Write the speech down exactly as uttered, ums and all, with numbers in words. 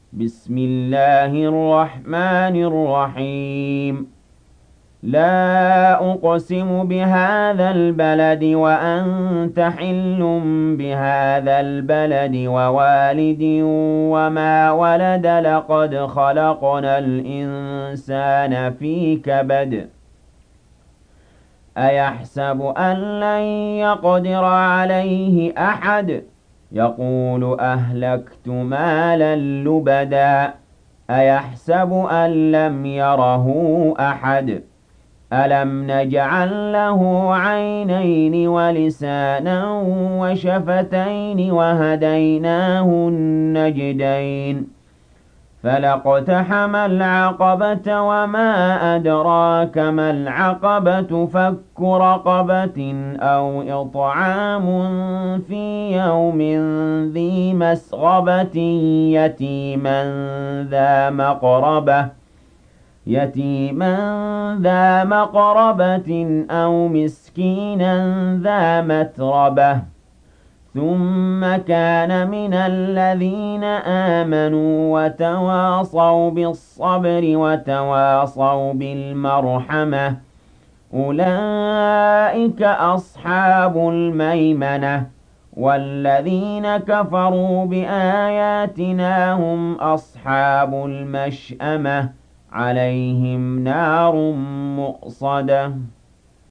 بسم الله الرحمن الرحيم لا أقسم بهذا البلد وأنت حل بهذا البلد ووالد وما ولد لقد خلقنا الإنسان في كبد أيحسب أن لن يقدر عليه أحد يقول أهلكت مالا لبدا أيحسب أن لم يره أحد ألم نجعل له عينين ولسانا وشفتين وهديناه النجدين فلاقتحم العقبة وما أدراك ما العقبة فك رقبة أو إطعام في يوم ذي مسغبة يتيما ذا مقربة يتيما ذا مقربة أو مسكينا ذا متربة ثم كان من الذين آمنوا وتواصوا بالصبر وتواصوا بالمرحمة أولئك أصحاب الميمنة والذين كفروا بآياتنا هم أصحاب المشأمة عليهم نار مؤصدة